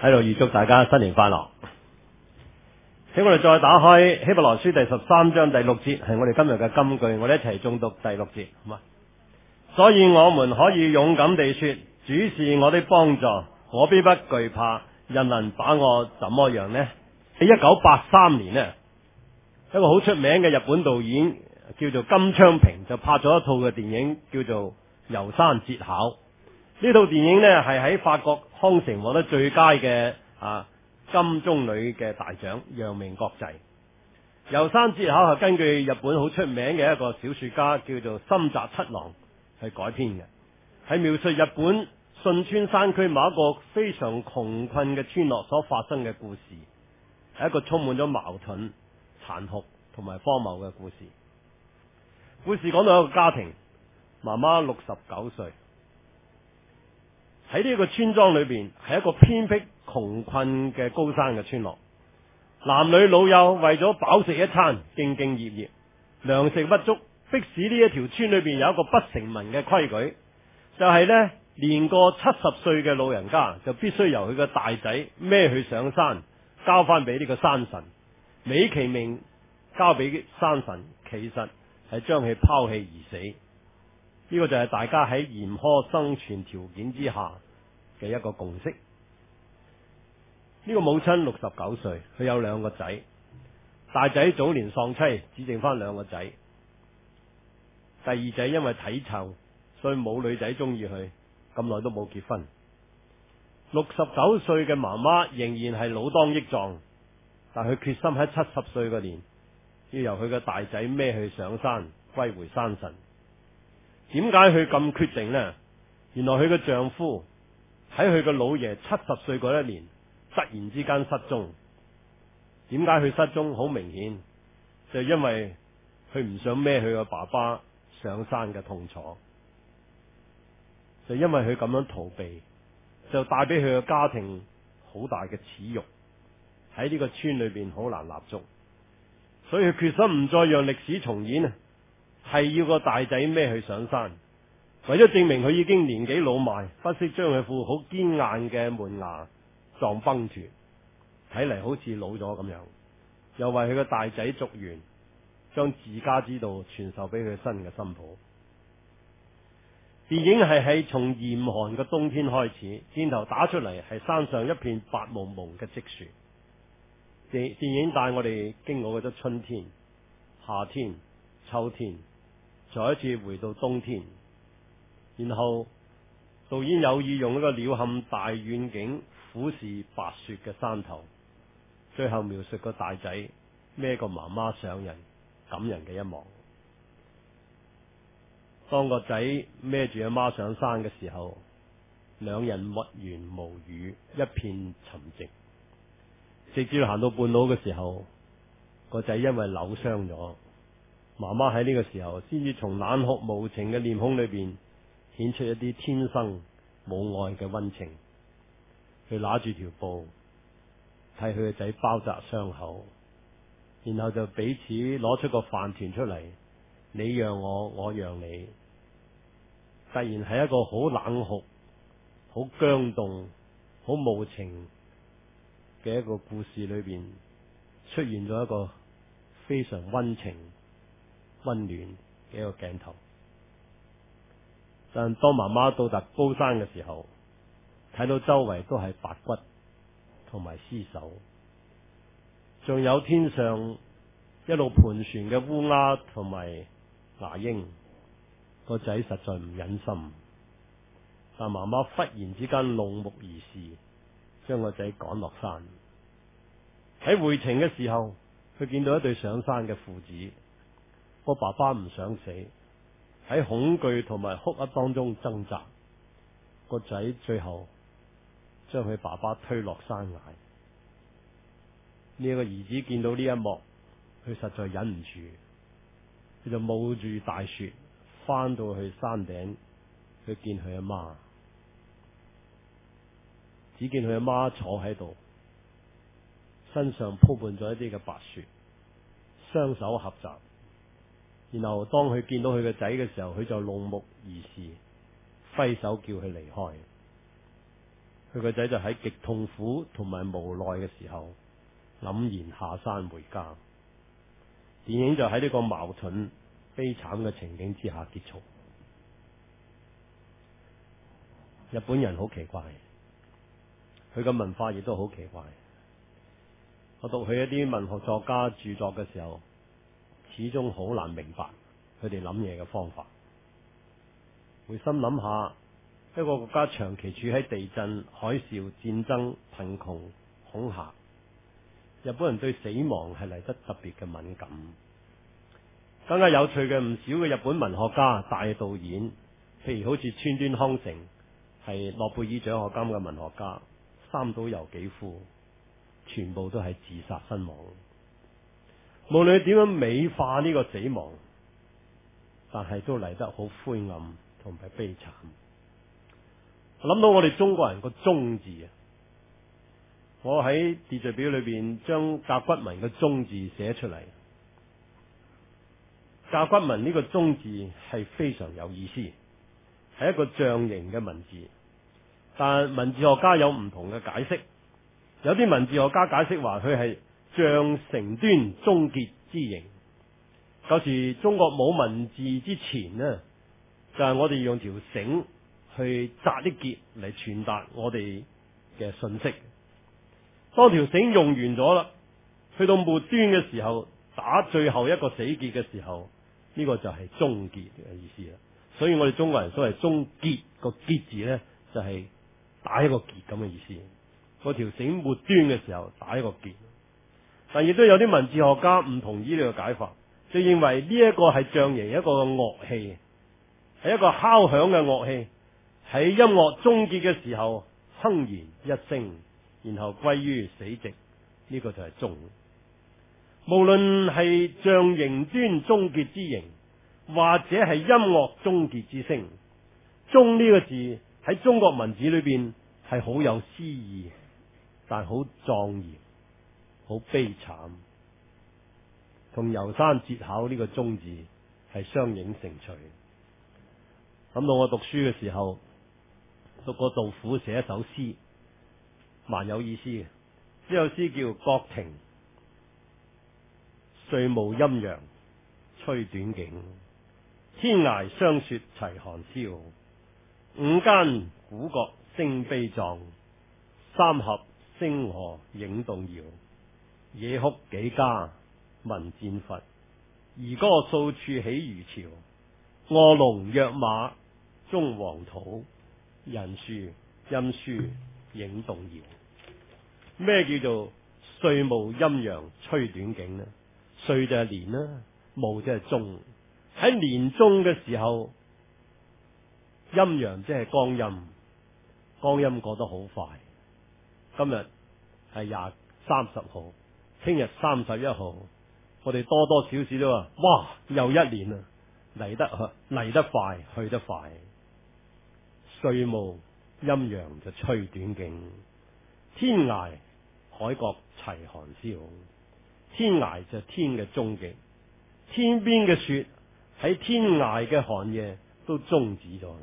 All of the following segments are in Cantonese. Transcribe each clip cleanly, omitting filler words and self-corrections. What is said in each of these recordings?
喺度預祝大家新年快樂。請我哋再打開希伯來書第13章第6節，係我哋今日嘅金句，我哋一齊誦讀第6節，好嘛？所以我們可以勇敢地說，主是我的幫助，我必不懼怕，人能把我怎麼樣呢？喺1983年呢，一個好出名嘅日本導演叫做金昌平，就拍咗一套嘅電影叫做《楢山節考》。呢套電影呢，係喺法國康城獲得最佳嘅金棕櫚嘅大獎，揚名國際。楢山節考係根據日本好出名嘅一個小說家叫做深澤七郎去改編嘅，係描述日本信川山區某一個非常窮困嘅村落所發生嘅故事，係一個充滿咗矛盾、殘酷同埋荒謬嘅故事。故事講到一個家庭，媽媽69歲，喺呢個村莊裏邊係一個偏僻窮困嘅高山嘅村落，男女老幼為咗飽食一餐，兢兢業業，糧食不足，迫使呢一條村裏邊有一個不成文嘅規矩，就係呢，年過70歲嘅老人家就必須由佢個大仔孭去上山，交翻俾呢個山神，美其名交俾山神，其實係將佢拋棄而死。呢個就係大家喺嚴苛生存條件之下嘅一個共識。呢個母親69歲，佢有2個仔，大仔早年喪妻，只剩翻2個仔。第二仔因為體臭，所以冇女仔中意佢，咁耐都冇結婚。69歲嘅媽媽仍然係老當益壯，但佢決心喺70歲嗰年要由佢嘅大仔孭去上山，歸回山神。點解佢咁決定呢？原來佢嘅丈夫喺佢嘅老爺70歲嗰一年突然之間失蹤。點解佢失蹤？好明顯就係因為佢唔想孭佢嘅爸爸上山嘅痛楚，就因為佢咁樣逃避，就帶俾佢嘅家庭好大嘅恥辱，喺呢個村裏邊好難立足。所以佢決心唔再讓歷史重演啊！係要個大仔孭去上山，為咗證明佢已經年紀老邁，不惜將佢副好堅硬嘅門牙撞崩斷，睇嚟好似老咗咁樣。又為佢個大仔續緣，將自家之道傳授俾佢新嘅新抱。電影係喺從嚴寒嘅冬天開始，箭頭打出嚟係山上一片白蒙蒙嘅積雪。電影帶我哋經過咗春天、夏天、秋天，再一次回到冬天，然後導演有意用一個鳥瞰大遠景俯視白雪嘅山頭，最後描述個大仔孭個媽媽上人感人嘅一幕。當個仔孭住阿媽上山嘅時候，兩人默然無語，一片沉寂。直至行到半路嘅時候，個仔因為扭傷咗，媽媽喺呢個時候先至從冷酷無情嘅臉孔裏邊顯出一啲天生母愛嘅溫情。佢拿住條布替佢個仔包紮傷口，然後就彼此攞出個飯團出嚟，你讓我，我讓你。突然係一個好冷酷、好僵凍、好無情嘅一個故事裏邊，出現咗一個非常溫情、溫暖嘅一個鏡頭。但當媽媽到達高山嘅時候，睇到周圍都係白骨同埋屍首，仲有天上一路盤旋嘅烏鴉同埋牙鷹。個仔實在唔忍心，但媽媽忽然之間怒目而視，將個仔趕落山。喺回程嘅時候，佢見到一對上山嘅父子，個爸爸唔想死，喺恐懼同埋哭泣當中掙扎，個仔最後將佢爸爸推落山崖。呢個兒子見到呢一幕，佢實在忍唔住，佢就冒住大雪翻到去山頂去見佢阿媽，只見佢阿媽坐喺度，身上鋪滿咗一啲嘅白雪，雙手合十。然後當佢見到佢個仔嘅時候，佢就怒目而視，揮手叫佢離開。 佢個仔就喺極痛苦同埋無奈嘅時候，黯然下山回家。電影就喺呢個矛盾悲慘嘅情景之下結束。日本人好奇怪，佢嘅文化亦都好奇怪。我讀佢一啲文學作家著作嘅時候，始終好難明白佢哋諗嘢嘅方法。會心諗下，一個國家長期處喺地震、海嘯、戰爭、貧窮、恐嚇，日本人對死亡係嚟得特別嘅敏感。更加有趣嘅，唔少嘅日本文學家、大導演，譬如好似川端康成，係諾貝爾獎學金嘅文學家，三島由紀夫，全部都係自殺身亡。無論你點樣美化呢個死亡，但係都嚟得好灰暗同埋悲慘。我諗到我哋中國人個忠字啊，我喺秩序表裏邊將甲骨文嘅忠字寫出嚟。甲骨文呢個忠字係非常有意思，係一個象形嘅文字，但文字學家有唔同嘅解釋。有啲文字學家解釋話佢係象成端終結之形。舊時中國冇文字之前呢，就係我哋用條繩去紮啲結嚟傳達我哋嘅信息。當條繩用完咗啦，去到末端嘅時候，打最後一個死結嘅時候，呢個就係終結嘅意思啦。所以我哋中國人所謂終結個結字呢，就係打一個結咁嘅意思。嗰條繩末端嘅時候打一個結。但亦都有啲文字學家唔同意呢個解法，就認為呢一個係象形一個樂器，係一個敲響嘅樂器，喺音樂終結嘅時候哼然一聲，然後歸於死寂，呢個就係終。無論係象形端終結之形，或者係音樂終結之聲，終呢個字喺中國文字裏邊係好有詩意，但好莊嚴，好悲慘，同遊山節考呢個終字係相映成趣。諗到我讀書嘅時候，讀過杜甫寫一首詩，蠻有意思嘅。呢首詩叫《國亭》。歲暮陰陽吹短景，天涯霜雪齊寒宵。五間鼓角聲悲壯，三峽星河影動搖。野哭幾家聞戰伐，兒歌掃處起如潮。臥龍躍馬終黃土，人樹音書影動搖。咩叫做歲暮陰陽吹短景呢？歲就係年啦，暮就係終。喺年終嘅時候，陰陽即係光陰，光陰過得好快。今日係30號，聽日31號，我哋多多少少都話，哇，又一年啦，嚟得快，去得快。歲暮陰陽就吹短景，天涯海角齊寒宵。天涯就係天嘅終極，天邊嘅雪喺天涯嘅寒夜都終止咗。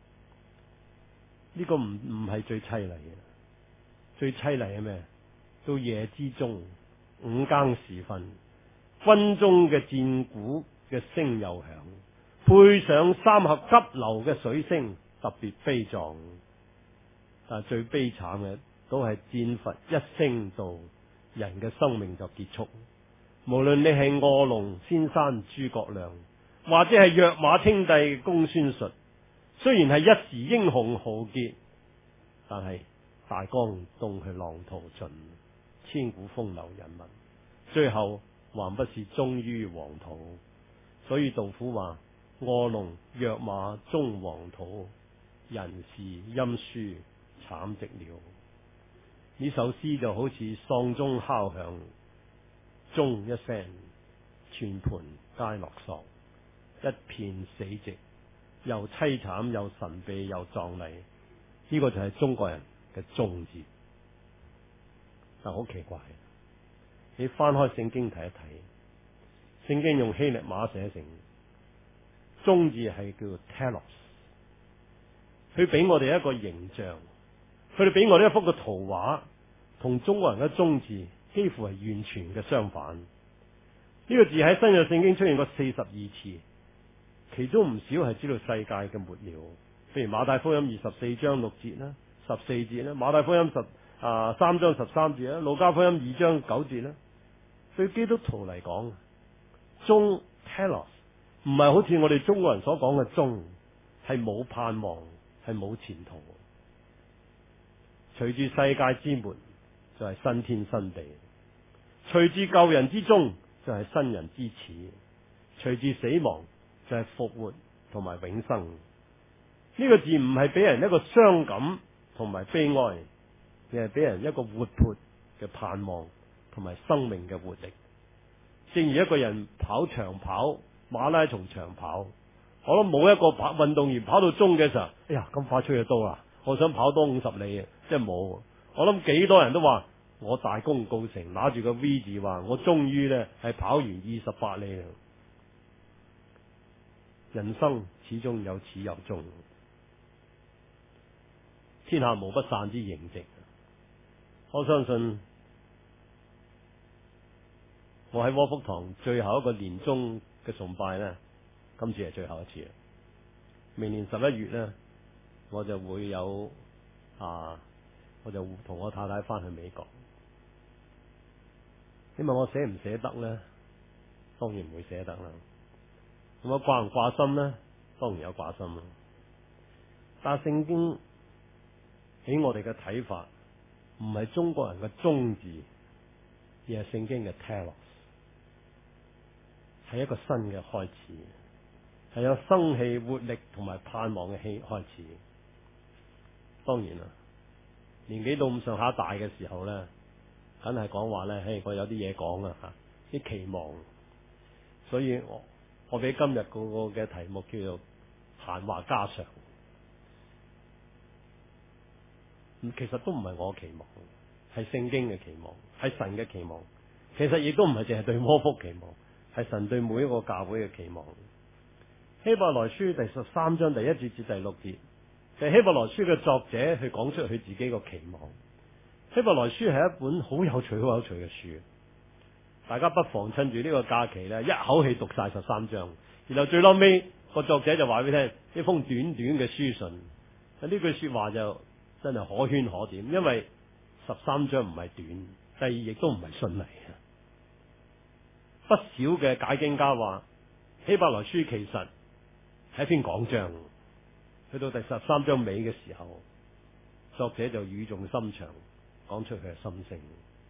呢個唔係最淒厲嘅，最淒厲係咩？到夜之中5更時分，軍中嘅戰鼓嘅聲又響，配上三峽急流嘅水聲，特別悲壯。但係最悲慘嘅都係戰伐一聲到，人嘅生命就結束。無論你係臥龍先生諸葛亮，或者係躍馬稱帝公孫述，雖然係一時英雄豪傑，但係大江東去浪淘盡，千古風流人物，最後還不是終於黃土。所以杜甫話：臥龍躍馬終黃土，人事音書慘寂了。呢首詩就好似喪鐘敲響，鐘一聲，全盤皆落索，一片死寂，又淒慘又神秘又壯麗。呢個就係中國人嘅終字。但好奇怪，你翻開聖經睇一睇，聖經用希臘碼寫成終字係叫 telos，佢俾我哋一個形象。 佢哋俾我呢一幅嘅圖畫，同中國人嘅中字幾乎係完全嘅相反。呢個字喺新約聖經出現過42次，其中唔少係知道世界嘅末了。譬如馬太福音24章6節啦、14節啦，馬太福音3章13節啦，路加福音2章9節啦。對基督徒嚟講，終 telos 唔係好似我哋中國人所講嘅終，係冇盼望，係冇前途。隨住世界之末就係新天新地，隨住舊人之終就係新人之始，隨住死亡就係復活同埋永生。呢個字唔係俾人一個傷感同埋悲哀，而係俾人一個活潑嘅盼望同埋生命嘅活力。正如一個人跑長跑、馬拉松長跑，我諗冇一個運動員跑到終嘅時候，哎呀咁快脆就到啦，我想跑多50里，即係冇。我諗幾多人都話我大功告成，拿住個 V 字話我終於呢係跑完28里啦。人生始終有始有終，天下無不散之筵席。我相信我喺窩福堂最後一個年終嘅崇拜呢，今次係最後一次。明年11月呢，我就會有我就同我太太翻去美國。你問我捨唔捨得呢？當然唔會捨得啦。咁我掛唔掛心呢？當然有掛心啦。但係聖經喺我哋嘅睇法，唔係中國人嘅終字，而係聖經嘅 telos， 係一個新嘅開始，係有生氣、活力同埋盼望嘅開始。當然啦，年紀到咁上下大嘅時候咧，梗係講話咧，嘿，我有啲嘢講啊，啲期望。所以我俾今日嗰個嘅題目叫做閒話家常。其實都唔係我期望，係聖經嘅期望，係神嘅期望。其實亦都唔係淨係對窩福期望，係神對每一個教會嘅期望。希伯來書第13章第1節至第6節，係希伯來書嘅作者去講出佢自己個期望。希伯來書係一本好有趣嘅書，大家不妨趁住呢個假期咧，一口氣讀晒13章，然後最尾個作者就話俾你聽呢封短短嘅書信。呢句說話就真係可圈可點，因為13章唔係短，第二亦都唔係順利。不少嘅解經家話希伯來書其實係一篇講章，去到第13章尾嘅時候，作者就語重心長講出佢嘅心聲。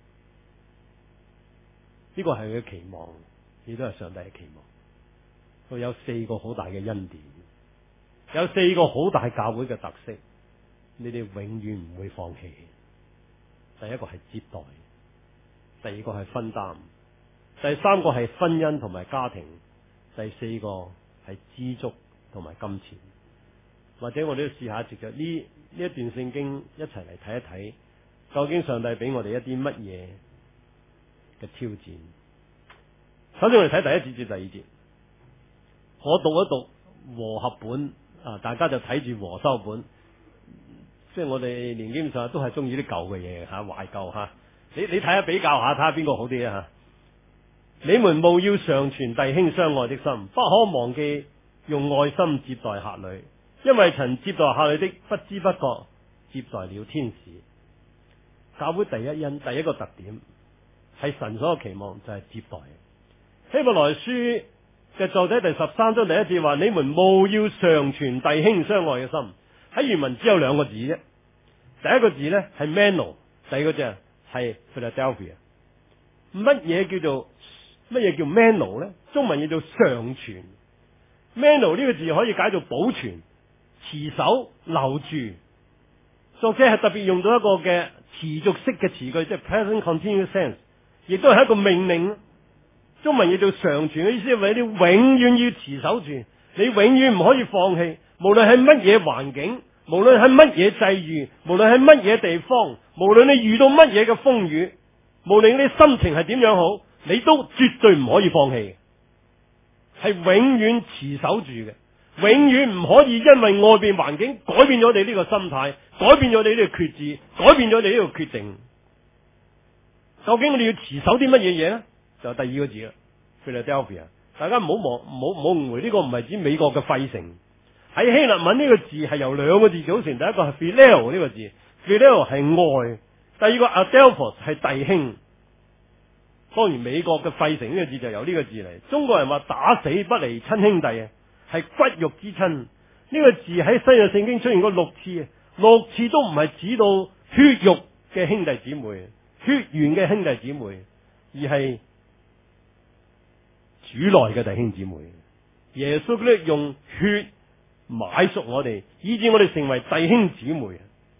呢個係佢嘅期望，亦都係上帝嘅期望。佢有4個好大嘅恩典，有4個好大教會嘅特色，你哋永遠唔會放棄。第一個係接待，第二個係分擔，第3個係婚姻同埋家庭，第4個係知足同埋金錢。或者我哋都試下藉着呢一段聖經一齊嚟睇一睇，究竟上帝俾我哋一啲乜嘢嘅挑戰。首先我哋睇第1節至第2節，我讀一讀和合本大家就睇住和修本。即係我哋年紀咁上下都係中意啲舊嘅嘢懷舊吓。你睇下比較下，睇下邊個好啲啊吓。你們務要常存弟兄相愛的心，不可忘記用愛心接待客旅，因為曾接待客旅的，不知不覺接待了天使。教會第一個特點係神所有期望就係接待。希伯來書嘅作者第13章第1節話：你們務要常存弟兄相愛嘅心。喺原文只有2個字啫，第一個字呢係 meno， 第二個字係 Philadelphia。乜嘢叫 meno 呢？中文叫做常存。meno 呢個字可以解做保存、持守、留住。作者係特別用到一個嘅持續式嘅詞句，即係 present continuous tense， 亦都係一個命令。中文叫做常存嘅意思係話你永遠要持守住，你永遠唔可以放棄。無論係乜嘢環境，無論係乜嘢際遇，無論係乜嘢地方，無論你遇到乜嘢嘅風雨，無論你心情係點樣好，你都絕對唔可以放棄，係永遠持守住嘅， 永遠唔可以因為外邊環境改變咗你呢個心態，改變咗你呢個決志，改變咗你呢個決定。究竟我哋要持守啲乜嘢嘢咧？就第二個字啦 ，Philadelphia。大家唔好誤會，呢個唔係指美國嘅費城。喺希臘文呢個字係由兩個字組成，第一個係 Phileo 呢個字 ，Phileo 係愛，第二個 Adelphos 係弟兄。當然美國嘅費城呢個字就由呢個字嚟。中國人話打死不離親兄弟啊，係骨肉之親。呢個字喺新約聖經出現過6次，6次都唔係指到血肉嘅兄弟姊妹、血緣嘅兄弟姊妹，而係主內嘅弟兄姊妹。耶穌基督用血買贖我哋，以致我哋成為弟兄姊妹。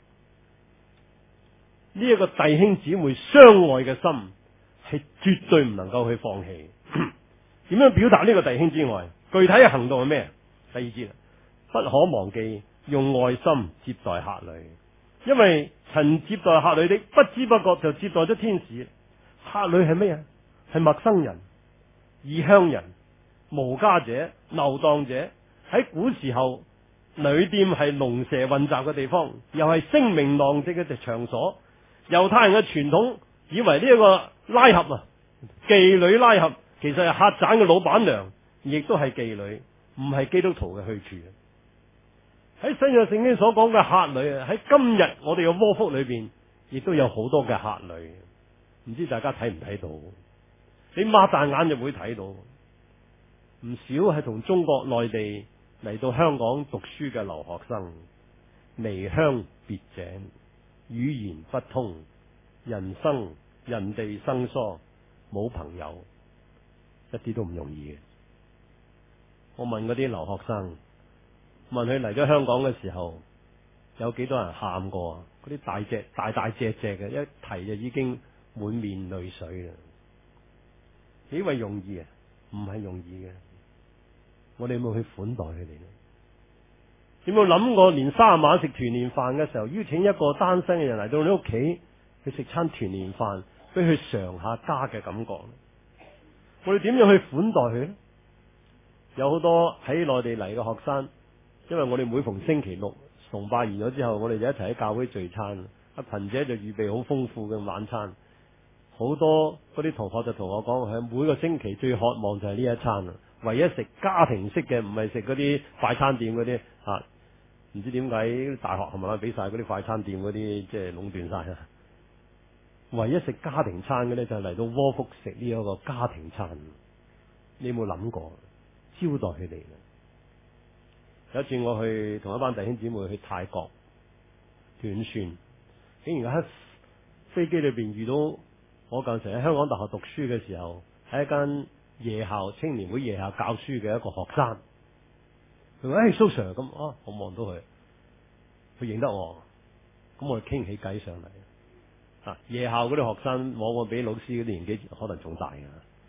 呢一個弟兄姊妹相愛嘅心係絕對唔能夠去放棄。點樣表達呢個弟兄之愛？具體嘅行動係咩？第二節，不可忘記用愛心接待客旅，因為曾接待客旅的，不知不覺就接待咗天使。客旅係咩啊？係陌生人、異鄉人、無家者、流蕩者。喺古時候，旅店係龍蛇混雜嘅地方，又係聲名狼藉嘅場所。猶太人嘅傳統以為呢一個拉合啊，妓女拉合其實係客棧嘅老闆娘，亦都係妓女，唔係基督徒嘅去處。喺新約聖經所講嘅客旅啊，喺今日我哋嘅窩福裏邊，亦都有好多嘅客旅。唔知大家睇唔睇到？你擘大眼就會睇到，唔少係同中國內地嚟到香港讀書嘅留學生，離鄉別井，語言不通，人地生疏，冇朋友，一啲都唔容易嘅。我問嗰啲留學生，問佢嚟咗香港嘅時候，有幾多人喊過啊？嗰啲大隻嘅，一提就已經滿面淚水啦。幾為容易啊？唔係容易嘅。我哋有冇去款待佢哋呢？有冇諗過年30晚食團年飯嘅時候，邀請一個單身嘅人嚟到你屋企去食餐團年飯，俾佢嘗下家嘅感覺？我哋點樣去款待佢呢？有好多喺內地嚟嘅學生，因為我哋每逢星期六崇拜完咗之後，我哋就一齊喺教會聚餐。阿群姐就預備好豐富嘅晚餐，好多嗰啲同學就同我講，係每個星期最渴望就係呢一餐啦。唯一食家庭式嘅，唔係食嗰啲快餐店嗰啲啊，唔知點解大學係咪俾晒嗰啲快餐店嗰啲即係壟斷晒啊？唯一食家庭餐嘅咧，就係嚟到窩福食呢一個家庭餐。你有冇諗過招待佢哋？有一次我去同一班弟兄姊妹去泰國斷船，竟然喺飛機裏邊遇到我近時喺香港大學讀書嘅時候，喺一間夜校青年會夜校教書嘅一個學生。佢話：蘇 Sir 咁啊，我望到佢認得我，咁我哋傾起偈上嚟。啊，夜校嗰啲學生往往比老師嗰啲年紀可能仲大㗎。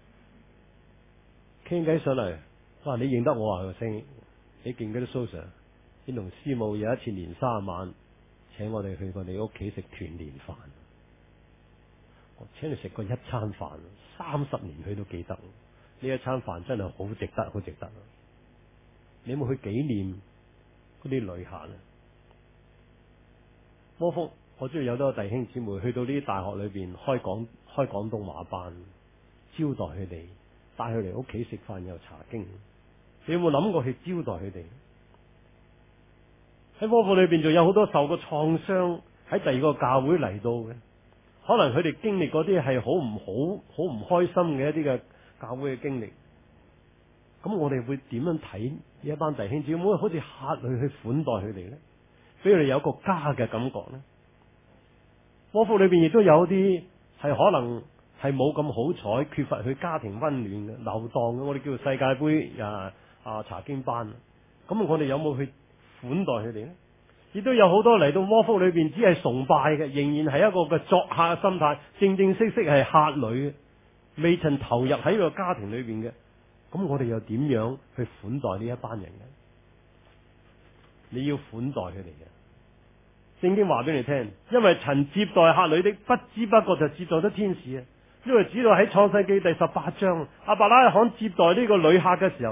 傾偈上嚟，哇！你認得我啊？個聲，你見嗰啲蘇 Sir，你同師母有一次年30晚請我哋去過你屋企食團年飯，我請你食過一餐飯，30年佢都記得。呢一餐飯真係好值得，好值得。你有冇去紀念嗰啲旅客啊？窩福，我中意有多個弟兄姊妹去到呢啲大學裏邊開廣東話班，招待佢哋，帶佢嚟屋企食飯又查經。你有冇諗過去招待佢哋？喺窩福裏邊仲有好多受過創傷喺第二個教會嚟到嘅，可能佢哋經歷嗰啲係好唔開心嘅一啲嘅教會嘅經歷。咁我哋會點樣睇呢一班弟兄姊妹？好似客旅去款待佢哋咧，俾佢哋有一個家嘅感覺咧。窩福裏邊亦都有啲係可能係冇咁好彩，缺乏佢家庭溫暖嘅流蕩嘅，我哋叫做世界盃查經班。咁我哋有冇去款待佢哋咧？亦都有好多嚟到窩福裏邊只係崇拜嘅，仍然係一個嘅作客嘅心態，正式係客旅，未曾投入喺個家庭裏邊嘅。咁我哋又點樣去款待呢一班人嘅？你要款待佢哋嘅。聖經話俾你聽，因為曾接待客旅的，不知不覺就接待咗天使啊！因為知道喺創世記第18章，亞伯拉罕接待呢個旅客嘅時候，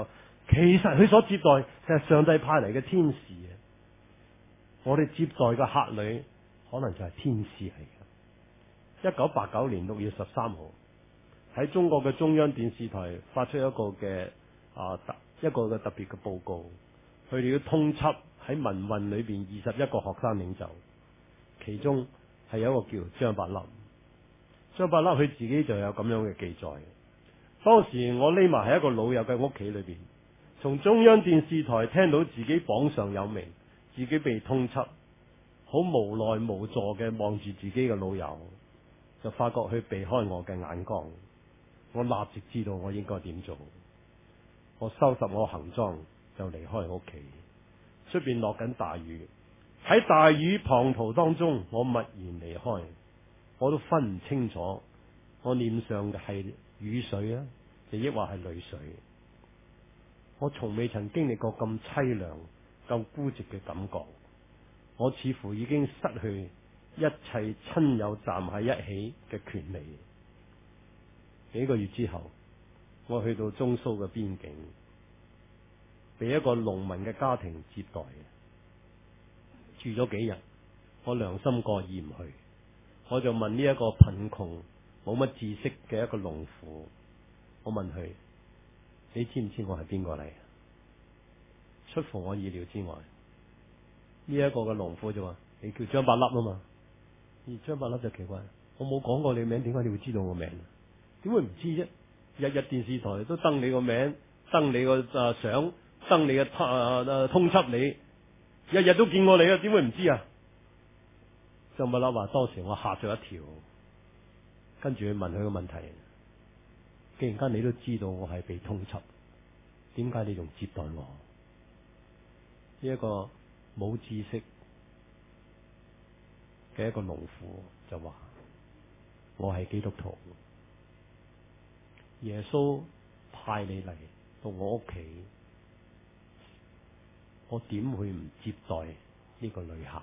其實佢所接待就係上帝派嚟嘅天使啊！我哋接待嘅客旅可能就係天使嚟嘅。1989年6月13號喺中國嘅中央電視台發出一個嘅特別嘅報告，佢哋要通緝喺民運裏邊21個學生領袖，其中係有一個叫張伯笠。張伯笠佢自己就有咁樣嘅記載。當時我匿埋喺一個老友嘅屋企裏邊，從中央電視台聽到自己榜上有名，自己被通緝，好無奈無助嘅望住自己嘅老友，就發覺佢避開我嘅眼光。我立即知道我應該點做，我收拾我行裝就離開屋企。出邊落緊大雨，喺大雨滂沱當中，我默然離開。我都分唔清楚我臉上嘅係雨水啊，亦或係淚水。我從未曾經歷過咁淒涼、咁孤寂嘅感覺。我似乎已經失去一切親友站喺一起嘅權利。幾個月之後，我去到中蘇嘅邊境，被一個農民嘅家庭接待，住咗幾日。我良心過意唔去，我就問呢一個貧窮冇乜知識嘅一個農婦，我問佢：你知唔知我係邊個嚟？出乎我意料之外，呢一個嘅農婦就話：你叫張伯笠啊嘛。而張伯笠就奇怪，我冇講過你名，點解你會知道我名？點會唔知啫？日日電視台都登你個名，登你個相，登你嘅通緝你，日日都見過你啊，點會唔知啊？張伯笠話：當時我嚇咗一跳，跟住去問佢個問題：既然間你都知道我係被通緝，點解你仲接待我？呢一個冇知識嘅一個農婦就話：我係基督徒，耶穌派你嚟到我屋企，我點會唔接待呢個旅客？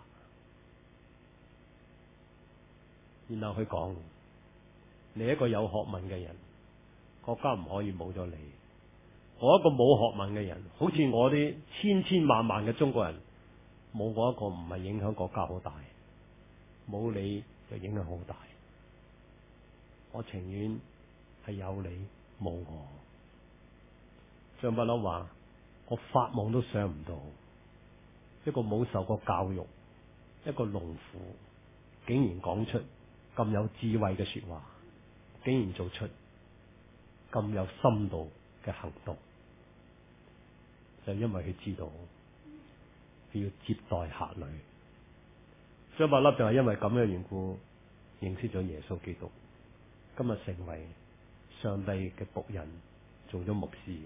然後佢講：你一個有學問嘅人，國家唔可以冇咗你。我一個冇學問嘅人，好似我啲千千萬萬嘅中國人，冇我一個唔係影響國家好大，冇你就影響好大。我情願係有你冇我。張伯笠話：我發夢都想唔到，一個冇受過教育，一個農婦，竟然講出咁有智慧嘅說話，竟然做出咁有深度嘅行動，就因為佢知道佢要接待客旅。張伯笠就係因為咁嘅緣故，認識咗耶穌基督，今日成為上帝嘅僕人，做咗牧師。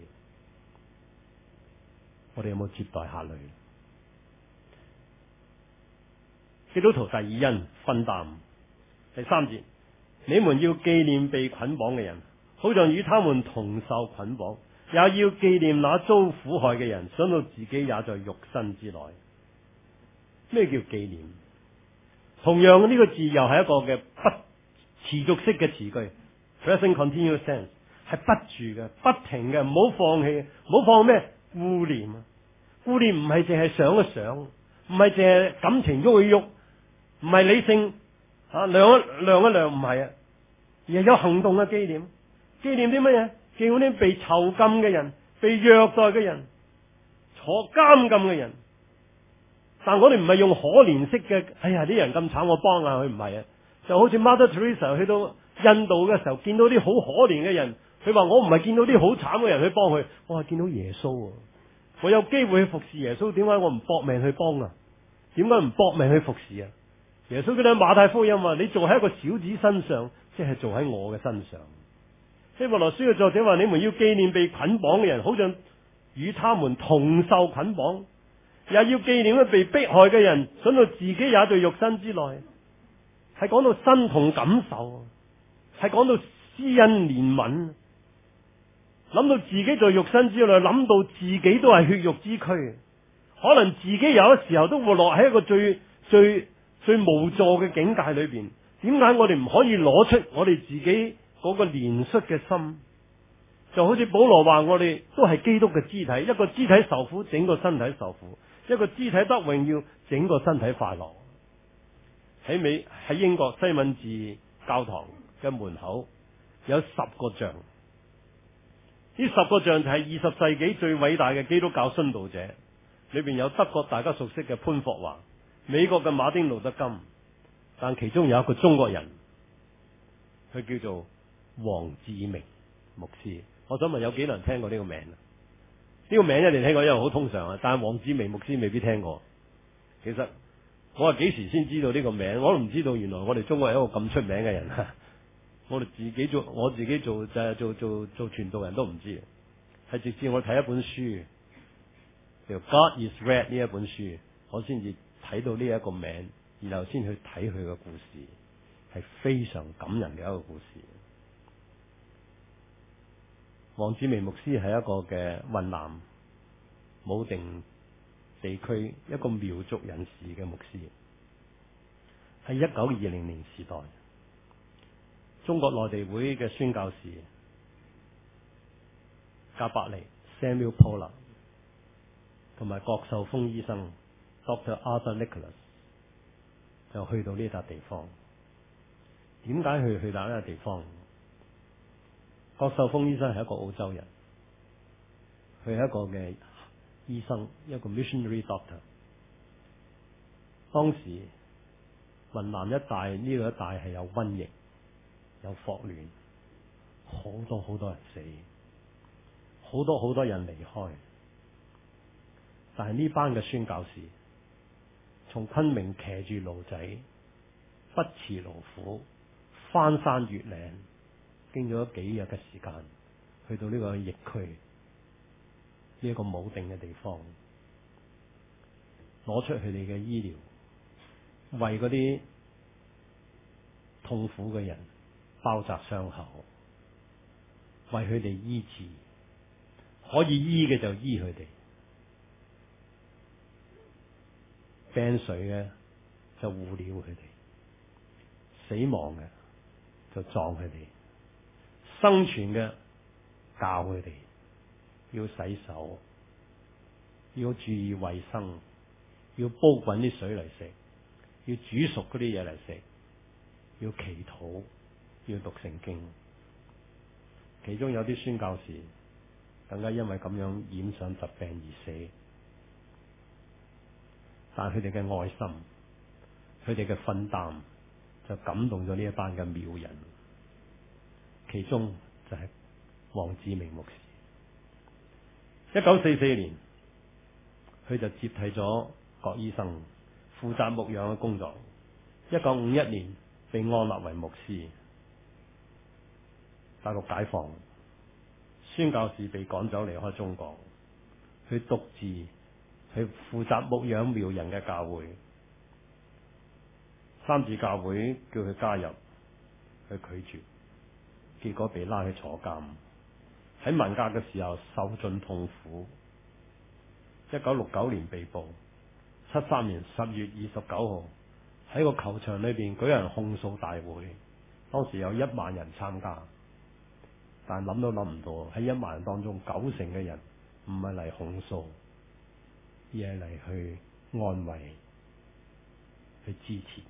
我哋有冇接待客旅？基督徒第二恩，分擔。第3節，你們要紀念被捆綁嘅人，好像與他們同受捆綁；也要紀念那遭苦害嘅人，想到自己也在肉身之內。咩叫紀念？同樣呢個字又係一個嘅不持續式嘅詞句 ，present continuous tense， 係不住嘅、不停嘅，唔好放棄，唔好放咩？顧念啊！顧念唔係淨係想一想，唔係淨係感情喐一喐，唔係理性量一量，唔係啊，而係有行動嘅紀念。紀念啲乜嘢？紀念啲被囚禁嘅人、被虐待嘅人、坐監禁嘅人。但我哋唔係用可憐式嘅，哎呀啲人咁慘，我幫下佢，唔係啊。就好似 Mother Teresa 去到印度嘅時候，見到啲好可憐嘅人，佢話我唔係見到啲好慘嘅人去幫佢，我係見到耶穌啊。我有機會去服侍耶穌，點解我唔搏命去幫啊？點解唔搏命去服侍啊？耶穌佢喺馬太福音話：你做喺一個小子身上，即係做喺我嘅身上。希伯來書嘅作者話：你們要紀念被捆綁嘅人，好像與他們同受捆綁；也要紀念被迫害嘅人，想到自己也在肉身之內。係講到身同感受，係講到施恩憐憫。諗到自己在肉身之內，諗到自己都係血肉之軀，可能自己有啲時候都會落喺一個最無助嘅境界裏邊。點解我哋唔可以攞出我哋自己嗰個憐恤嘅心？ 就好似保羅話，我哋都係基督嘅肢體，一個肢體受苦，整個身體受苦；一個肢體得榮耀，整個身體快樂。喺英國西敏寺教堂嘅門口有10個像，呢10個像就係20世紀最偉大嘅基督教殉道者，裏邊有德國大家熟悉嘅潘霍華，美國嘅馬丁路德金，但其中有一個中國人，佢叫做王志明牧師。我想問有幾多人聽過呢個名啊？呢個名一定聽過，因為好通常啊。但係王志明牧師未必聽過。其實我係幾時先知道呢個名？我都唔知道，原來我哋中國係一個咁出名嘅人。我自己做就係做傳道人都唔知，係直至我睇一本書叫《God is Red》呢一本書，我先至睇到呢一個名，然後先去睇佢嘅故事，係非常感人嘅一個故事。王志明牧師係一個嘅雲南武定地區一個苗族人士嘅牧師，喺1920年時代，中國內地會嘅宣教士加百利 Samuel Polar 同埋郭秀峰醫生 Dr. Arthur Nicholas 就去到呢笪地方。點解去到呢個地方？郭秀峰醫生係一個澳洲人，佢係一個嘅醫生，一個 missionary doctor。當時雲南一帶呢個一帶係有瘟疫，有霍亂，好多人死，好多人離開。但係呢班嘅宣教士從昆明騎住驢仔，不辭勞苦，翻山越嶺，經咗幾日嘅時間，去到呢個疫區，呢一個武定嘅地方，攞出佢哋嘅醫療，為嗰啲痛苦嘅人包紮傷口，為佢哋醫治，可以醫嘅就醫佢哋，病垂嘅就護了佢哋，死亡嘅就葬佢哋，生存嘅教佢哋要洗手，要注意衛生，要煲滾啲水嚟食，要煮熟嗰啲嘢嚟食，要祈禱，要讀聖經。其中有啲宣教士更加因為咁樣染上疾病而死，但佢哋嘅愛心，佢哋嘅分擔就感動咗呢一班嘅妙人，其中就係王志明牧師。1944年，佢就接替咗郭醫生，負責牧養嘅工作。1951年被安立為牧師。大陸解放，宣教士被趕走離開中國，佢獨自去負責牧養苗人嘅教會。三自教會叫佢加入，佢拒絕，結果被拉去坐監。喺文革嘅時候受盡痛苦。1969年被捕，73年10月29號喺個球場裏邊舉行控訴大會，當時有1萬人參加，但諗都諗唔到喺1萬人當中90%嘅人唔係嚟控訴，而係嚟去安慰、去支持。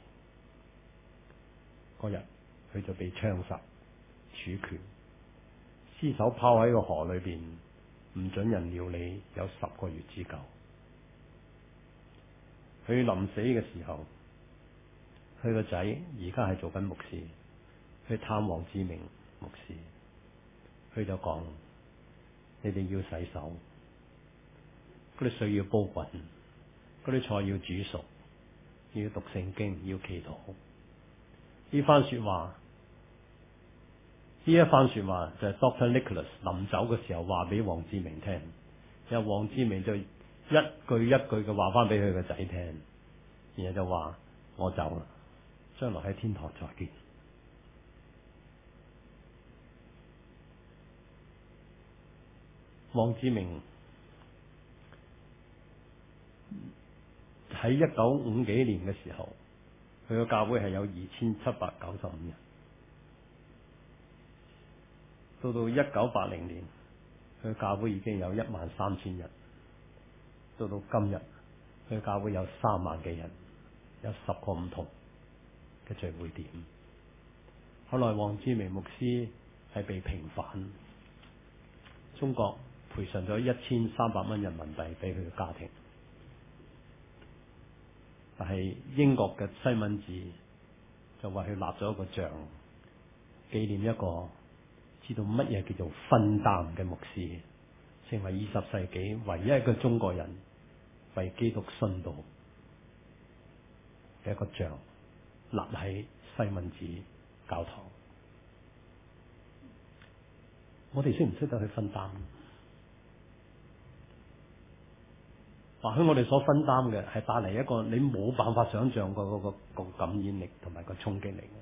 嗰日佢就被槍殺處決，屍首拋喺個河裏邊，唔准人料理，有10個月之久。佢臨死嘅時候，佢個仔而家係做緊牧師，去探王志明牧師，佢就講：你哋要洗手，嗰啲水要煲滾，嗰啲菜要煮熟，要讀聖經，要祈禱。呢一番說話就係 Dr. Nicholas 臨走嘅時候話俾王志明聽，然後王志明就一句一句嘅話翻俾佢個仔聽，然後就話：我走啦，將來喺天堂再見。王志明喺1950幾年嘅時候，佢個教會係有2795人。 到1980年，佢教會已經有13000人，到今日，佢教會有3萬幾人，有10個唔同嘅聚會點。後來黃志明牧師係被平反，中國賠償咗1300蚊人民幣俾佢嘅家庭，但係英國嘅西敏寺就為佢立咗一個像，紀念一個知道乜嘢叫做分擔嘅牧師，成為20世紀唯一一個中國人為基督殉道嘅一個像，立喺西敏寺教堂。我哋識唔識得去分擔？或許我哋所分擔嘅係帶嚟一個你冇辦法想象過嗰個感染力同埋個衝擊力。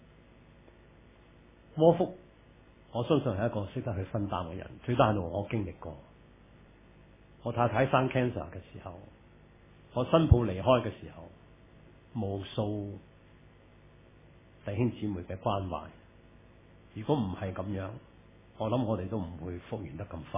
窩福，我相信係一個識得去分擔嘅人，最低限度我經歷過。我太太生 cancer 嘅時候，我新抱離開嘅時候，無數弟兄姊妹嘅關懷。如果唔係咁樣，我諗我哋都唔會復原得咁快。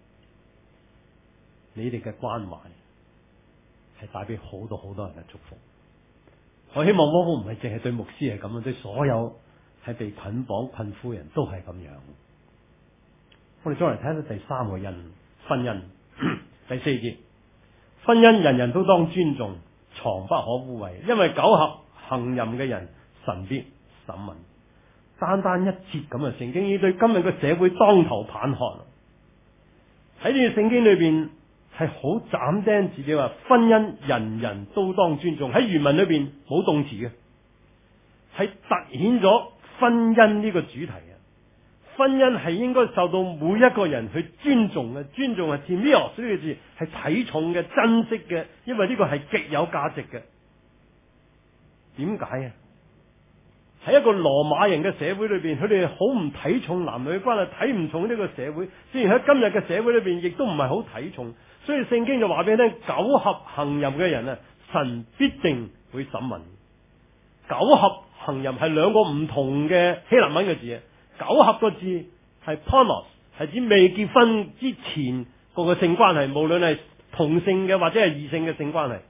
你哋嘅關懷係帶俾好多好多人嘅祝福。我希望窩福唔係淨係對牧師係咁樣，對所有係被捆綁困苦人都係咁樣。我哋再嚟睇到第三個因，婚姻。第4節，婚姻人人都當尊重，床不可污穢，因為苟合行淫嘅人，神必審問。單單一節咁嘅聖經，已對今日嘅社會當頭棒喝。喺呢個聖經裏邊係好斬釘自己話，婚姻人人都當尊重。喺原文裏邊冇動詞嘅，係凸顯咗婚姻呢個主題嘅。婚姻係應該受到每一個人去尊重嘅，尊重係 timios 呢個字係睇重嘅、珍惜嘅，因為呢個係極有價值嘅。點解啊？喺一個羅馬人嘅社會裏邊，佢哋好唔睇重男女關係，睇唔重呢個社會。雖然喺今日嘅社會裏邊，亦都唔係好睇重。所以聖經就話俾你聽，苟合行淫嘅人啊，神必定會審問。苟合行淫係兩個唔同嘅希臘文嘅字啊。苟合個字係 pornos， 係指未結婚之前個性關係，無論係同性嘅或者係異性嘅性關係。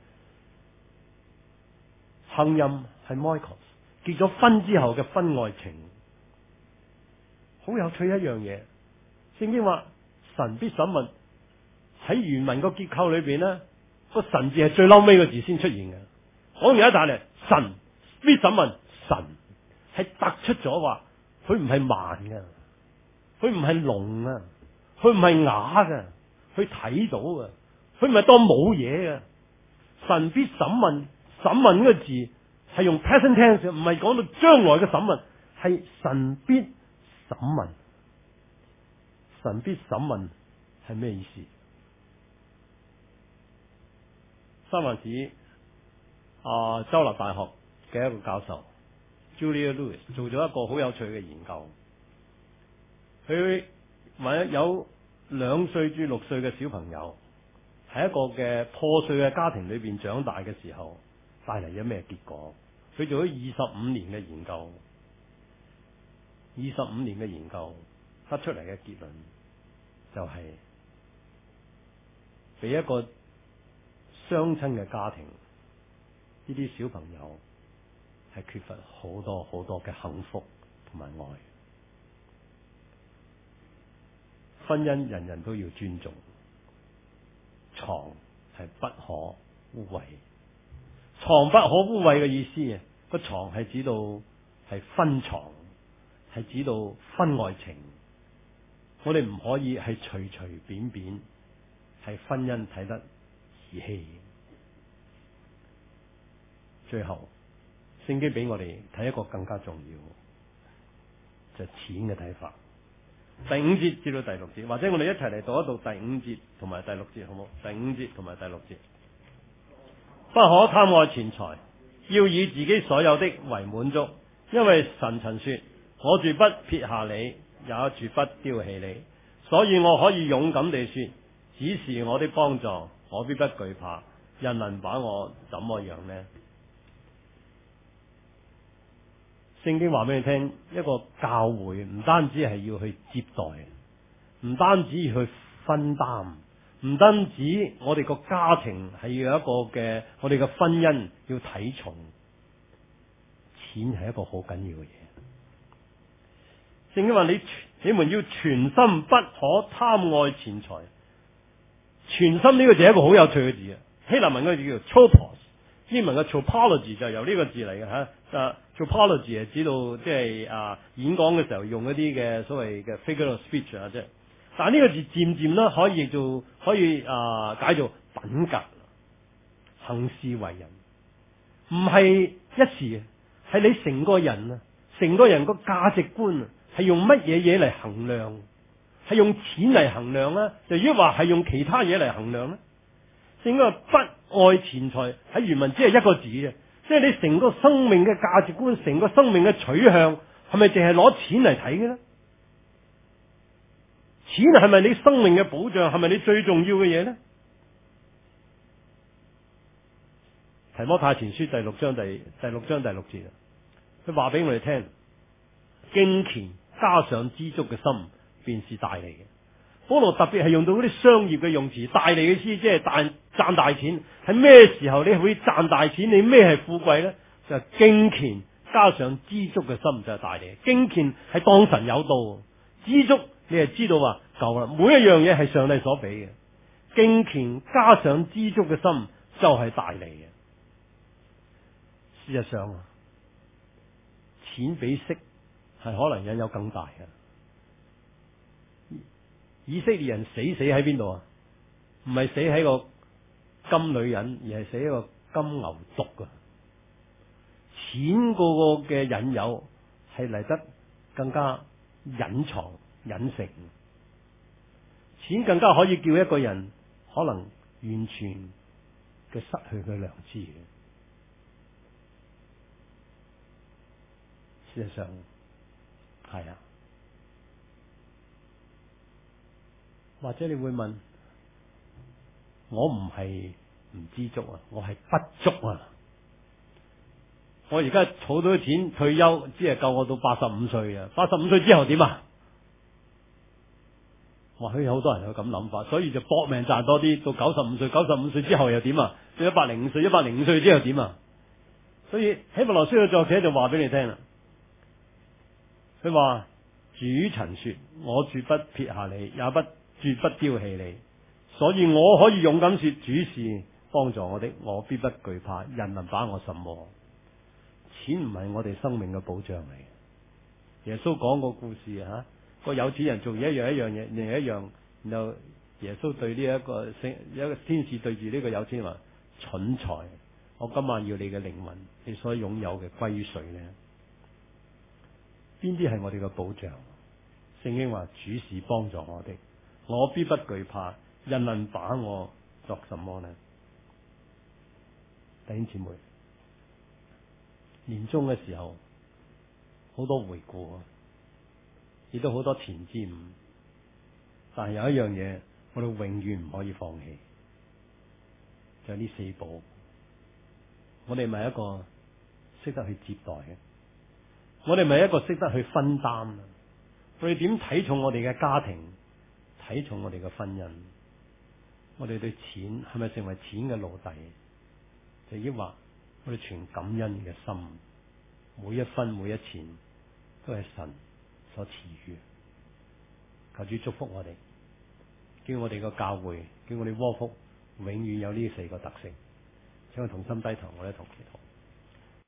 行淫係 moikos， 結咗婚之後嘅婚外情。好有趣一樣嘢，聖經話神必審問。喺原文個結構裏邊呢，個神字係最嬲尾個字先出現嘅。講完一大嚟，神必審問，神係突出咗話，佢唔係盲嘅，佢唔係聾啊，佢唔係啞嘅，佢睇到嘅，佢唔係當冇嘢嘅。神必審問，審問呢個字係用 present tense， 唔係講到將來嘅審問，係神必審問。神必審問係咩意思？三藩市州立大學嘅一個教授 Julia Lewis 做咗一個好有趣嘅研究。佢問有2歲至6歲嘅小朋友喺一個嘅破碎嘅家庭裏邊長大嘅時候，帶嚟咗咩結果？佢做咗25年嘅研究，25年嘅研究得出嚟嘅結論就係俾一個雙親嘅家庭，呢啲小朋友係缺乏好多好多嘅幸福同埋愛。婚姻人人都要尊重，床係不可污穢。床不可污穢嘅意思啊，個床係指到係婚床，係指到婚外情。我哋唔可以係隨隨便便係婚姻睇得兒戲。最後，聖經俾我哋睇一個更加重要，就係錢嘅睇法。第5節至到第6節，或者我哋一齊嚟讀一讀第5節同埋第6節，好唔好？第5節同埋第6節，不可貪愛錢財，要以自己所有的為滿足，因為神曾說：我絕不撇下你，也絕不丟棄你。所以我可以勇敢地說：只是我的幫助，我必不懼怕。人能把我怎麼樣呢？ 聖經話俾你聽，一個教會唔單止係要去接待，唔單止要去分擔，唔單止我哋個家庭係要有一個嘅，我哋嘅婚姻要睇重，錢係一個好緊要嘅嘢。聖經話你們要全心，不可貪愛錢財。全心呢個字係一個好有趣嘅字啊！希臘文嗰個字叫做 tropos， 英文嘅 tropology 就由呢個字嚟嘅吓。tropology 係指到即係演講嘅時候用一啲嘅所謂嘅 figure of speech 啊，即係。但係呢個字漸漸咧可以解做品格、行事為人，唔係一時，係你成個人啊，成個人個價值觀啊，係用乜嘢嘢嚟衡量？係用錢嚟衡量咧，就如果話係用其他嘢嚟衡量咧，應該不愛錢財喺原文只係一個字嘅，即係你成個生命嘅價值觀，成個生命嘅取向係咪淨係攞錢嚟睇嘅咧？錢係咪你生命嘅保障？係咪你最重要嘅嘢咧？提摩太前書第六章第六節，佢話俾我哋聽，敬虔加上知足嘅心，便是大利嘅。保羅特別係用到嗰啲商業嘅用詞，大利嘅意思即係賺大錢。喺咩時候你會賺大錢？你咩係富貴咧？就係敬虔加上知足嘅心就係大利。敬虔係當神有道，知足你係知道話夠啦。每一樣嘢係上帝所俾嘅，敬虔加上知足嘅心就係大利嘅。事實上，錢比色係可能引誘更大嘅。以色列人死喺邊度啊？唔係死喺個金女人，而係死喺個金牛犢啊！錢嗰個嘅引誘係嚟得更加隱藏隱性，錢更加可以叫一個人可能完全嘅失去佢良知嘅。事實上係啊。或者你會問，我唔係唔知足啊，我係不足啊。我而家儲到啲錢退休，只係夠我到85歲啊。85歲之後點啊？或許有好多人有咁諗法，所以就搏命賺多啲，到95歲，95歲之後又點啊？到105歲，105歲之後點啊？所以希伯來書嘅作者就話俾你聽啦，佢話主曾說：我絕不撇下你，也絕不丟棄你，所以我可以勇敢說：主是幫助我的，我必不懼怕，人能把我什麼？錢唔係我哋生命嘅保障嚟。耶穌講個故事吓，個有錢人做一樣嘢，另一樣，然後耶穌對呢一個天使對住呢個有錢人話：蠢材，我今晚要你嘅靈魂，你所擁有嘅歸誰呢？邊啲係我哋嘅保障？聖經話：主是幫助我的，我必不懼怕，人能把我作什麼呢？弟兄姊妹，年終嘅時候好多回顧，亦都好多前瞻，但係有一樣嘢我哋永遠唔可以放棄，就係呢4寶。我哋咪一個識得去接待嘅，我哋咪一個識得去分擔。我哋點睇重我哋嘅家庭，睇重我哋嘅婚姻？我哋對錢係咪成為錢嘅奴隸？就抑或我哋存感恩嘅心，每一分每一錢都係神所賜予。求主祝福我哋，叫我哋個教會，叫我哋窩福永遠有呢4個特性。請我同心低頭，我哋一同祈禱。